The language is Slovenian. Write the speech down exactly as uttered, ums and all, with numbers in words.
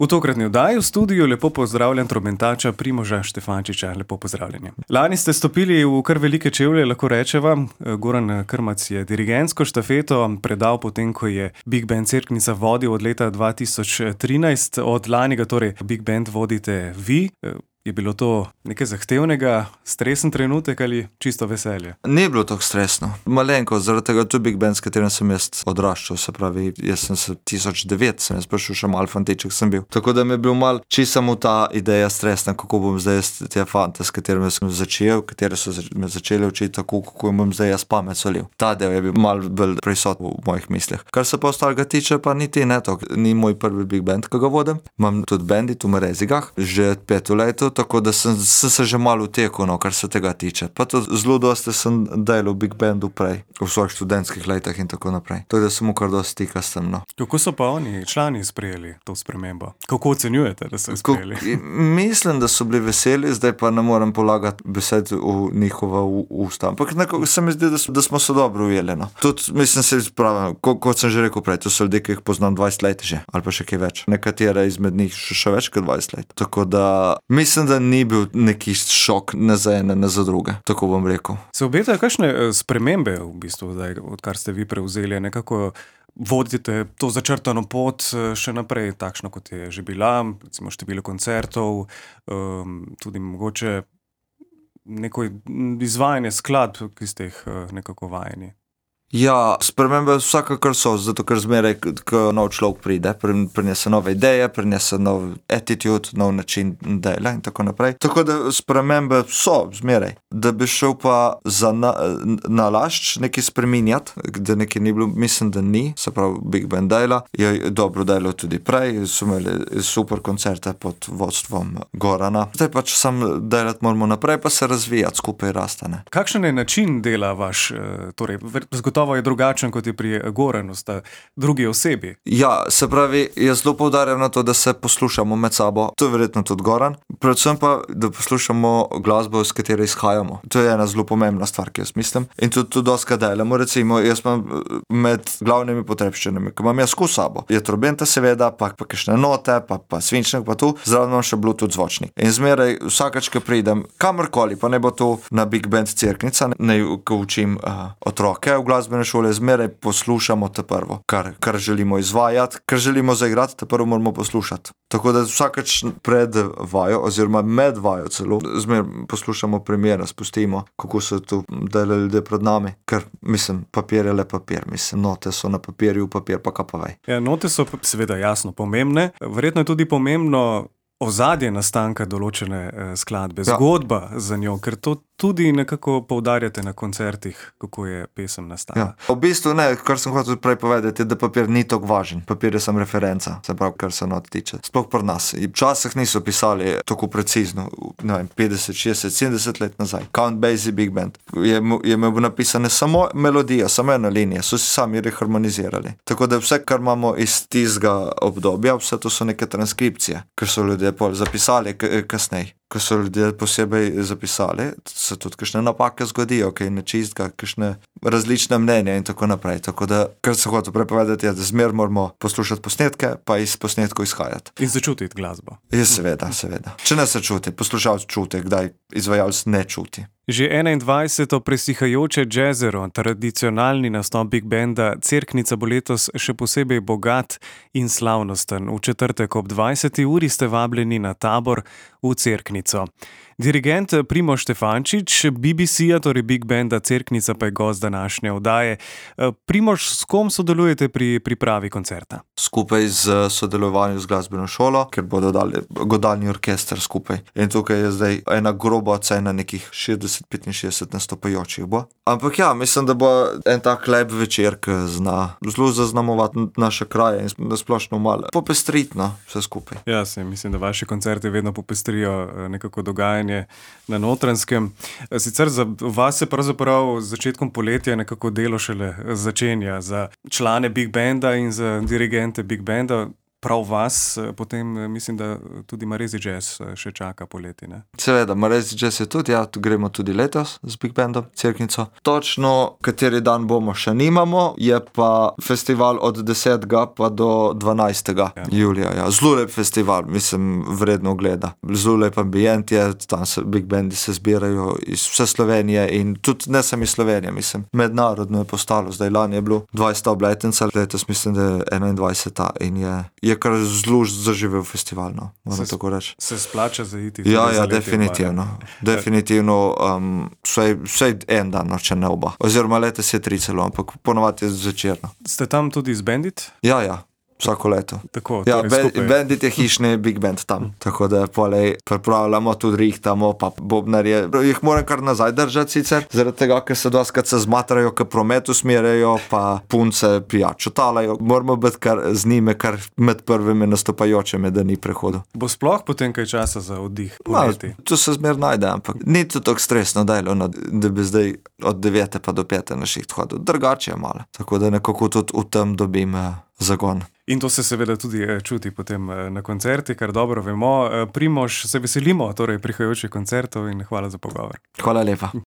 V tokratni oddaji v studiu lepo pozdravljam trobentača Primoža Štefančiča. Lepo pozdravljeni. Lani ste stopili v kar velike čevlje, lahko rečeva. Goran Krmac je dirigentsko štafeto predal potem, ko je Big Band Cerknica vodil od leta dva tisoč trinajst. Od lani ga torej Big Band vodite vi. Je bilo to nekaj zahtevnega, stresen trenutek ali čisto veselje? Ni bilo tako stresno. Malenko, zaradi tega tudi Big Band, s katerim sem jaz odraščal, se pravi, jaz sem se tisoč devet, sem jaz prišel še mal fantiček sem bil. Tako da mi je bil mal čisto samo ta ideja stresna, kako bom zdaj te fante, s katerimi sem začel, kateri so me začeli učiti tako, kako bom zdaj jaz pamet solil. Ta del je bil mal bolj prisotn v mojih mislih. Kar se pa ostalega tiče, pa niti ne to, ni moj prvi Big Band, ki ga vodim. Imam tudi bendi tu v Marezigah, že peto leto, tako da sem, sem se že malo utekal, no, kar se tega tiče. Pa tudi zelo dosti sem delal v Big Bandu prej, v svojih študentskih letih in tako naprej. Tako da sem mu kar dosti stika s tem, no. Kako so pa oni, člani, sprejeli to spremembo? Kako ocenjujete, da so sprejeli? Kako, mislim, da so bili veseli, zdaj pa ne morem polagati besed v njihova usta. Ampak nekako se mi zdi, da, da smo se dobro ujeli, no. Tudi, mislim, se izpravljam, ko, kot sem že rekel prej, to so ljudje, ki jih poznam dvajset let že, ali pa še kaj več. Nekatera izmed njih še, še več kot dvajset let. Tako da, mislim, da ni bil neki šok ne za ene, ne za druge, tako bom rekel. Se obetajo kakšne spremembe v bistvu, zdaj, odkar ste vi prevzeli, nekako vodite to začrtano pot še naprej, takšno kot je že bila, recimo število koncertov, um, tudi mogoče neko izvajanje skladb, ki ste jih nekako vajeni? Ja, spremembe vsakakor so, zato ker zmeraj, ko nov človek pride, prinese nove ideje, prinese nov attitude, nov način dela in tako naprej. Tako da spremembe so zmeraj. Da bi šel pa za na, nalašč nekaj spreminjati, da nekaj ni bilo, mislim, da ni, se pravi Big Band dela, je dobro delo tudi prej, so imeli super koncerte pod vodstvom Gorana. Zdaj pač sam delati moramo naprej, pa se razvijati, skupaj rastane. Kakšen je način dela vaš, torej, zgotovo je drugačen, kot je pri Goranu, sta drugi osebi? Ja, se pravi, jaz zelo poudarjam na to, da se poslušamo med sabo. To je verjetno tudi Goran. Predvsem pa, da poslušamo glasbo, s katero izhajamo. To je ena zelo pomembna stvar, ki jaz mislim. In tudi to doska delamo. Recimo, jaz imam med glavnimi potrebščinami, ki imam jaz s sabo. Je trobenta seveda, pa pa kakšne note, pa pa svinčnik, pa tu. Zraven imam še Bluetooth zvočnik. In zmeraj vsakač, ko pridem kamorkoli, pa ne bo to na Big Band Cerknica, ne, ko učim uh, otroke v glasbi šole, zmeraj poslušamo te prvo, kar, kar želimo izvajati, kar želimo zaigrati, te prvo moramo poslušati. Tako da vsakač pred vajo, oziroma med vajo celo, zmeraj poslušamo primere, spustimo, kako so tu delali ljudje pred nami, ker, mislim, papir je le papir, mislim, note so na papirju, papir pa kapavaj. Ja, note so seveda jasno pomembne, verjetno je tudi pomembno ozadje nastanka določene eh, skladbe, ja. Zgodba za njo, ker to tudi nekako poudarjate na koncertih, kako je pesem nastala. Ja. V bistvu ne, kar sem hotel prej povedati, je, da papir ni tako važen. Papir je samo referenca, se pravi, kar se not tiče. Sploh pri nas. Včasih niso pisali tako precizno, ne vem, petdeset, šestdeset, sedemdeset let nazaj. Count Basie Big Band. Je, je imel napisane samo melodija, samo ena linija, so si sami reharmonizirali. Tako da vse, kar imamo iz tistega obdobja, vse to so neke transkripcije, ker so ljudje pol zapisali k- kasneje. Ko so ljudje posebej zapisali, se tudi kakšne napake zgodijo, kaj ne čistka, kakšne različne mnenja in tako naprej. Tako da, kar se hoče prepovedati, je, da zmer moramo poslušati posnetke, pa iz posnetkov izhajati. In začutiti glasbo. Je, seveda, seveda. Če ne se čuti, poslušalec čuti, kdaj izvajalec ne čuti. Že enaindvajseto presihajoče jazzero, tradicionalni nastop Big Banda Cerknica bo letos še posebej bogat in slavnosten. V četrtek ob dvajseti uri ste vabljeni na tabor v Cerknico. Dirigent Primož Štefančič, B B C-ja, torej Big Banda Cerknica, pa je gost današnje oddaje. Primož, s kom sodelujete pri pripravi koncerta? Skupaj z sodelovanjem z glasbeno šolo, ker bodo dali godalni orkester skupaj. In tukaj je zdaj ena groba ocena nekih šestdeset petinšestdeset nastopajočih bo. Ampak ja, mislim, da bo en tak lep večer, ki zna zelo zaznamovati naše kraje in nasplošno malo popestritno vse skupaj. Ja, se mislim, da vaše koncerte vedno popestrijo nekako dogajanje na Notranjskem. Sicer za vas se pravzaprav z začetkom poletja nekako delo šele začenja za člane Big Banda in za dirigente Big Banda. prav vas, potem mislim, da tudi Marezi Jazz še čaka poleti, ne? Seveda, Marezi Jazz je tudi, ja, tu gremo tudi letos z Big Bandom, Cerknico. Točno, kateri dan bomo, še nimamo, je pa festival od desetega pa do dvanajstega ja. julija, ja. Zelo lep festival, mislim, vredno gleda. Zelo lep ambient je, tam se Big Bandi se zbirajo iz vse Slovenije in tudi ne samo iz Slovenije, mislim, mednarodno je postalo, zdaj lani je bilo dvajseta obletnica, letos mislim, da je enaindvajseta in je, je kar zelo zaživel festival, no, moram tako reči. Se splača zaiti? Ja, ja, definitivno. Definitivno, um, vsaj, vsaj en dan, no, če ne oba. Oziroma letos je tri celo, ampak ponovadi je zvečerno. Ste tam tudi z Bandit? Ja, ja. Vsako leto. Tako, ja, torej Bandit je hišni Big Band tam, tako da polej pripravljamo, tudi rihtamo, pa bobnarje. Jih moram kar nazaj držati sicer, zaradi tega, ker se doskrat se zmatrajo, ker promet usmerjajo, pa punce pijačo talajo. Moramo biti kar z njime, kar med prvimi nastopajočimi, da ni prehodu. Bo sploh potem kaj časa za oddih? No, to se zmer najde, ampak ni to tako stresno delo, no, da bi zdaj od devete pa do pete na šiht hodil. Drugače je malo, tako da nekako tudi v tem dobim eh, zagon. In to se seveda tudi čuti potem na koncerti, kar dobro vemo. Primož, se veselimo torej prihajajočih koncertov in hvala za pogovor. Hvala lepa.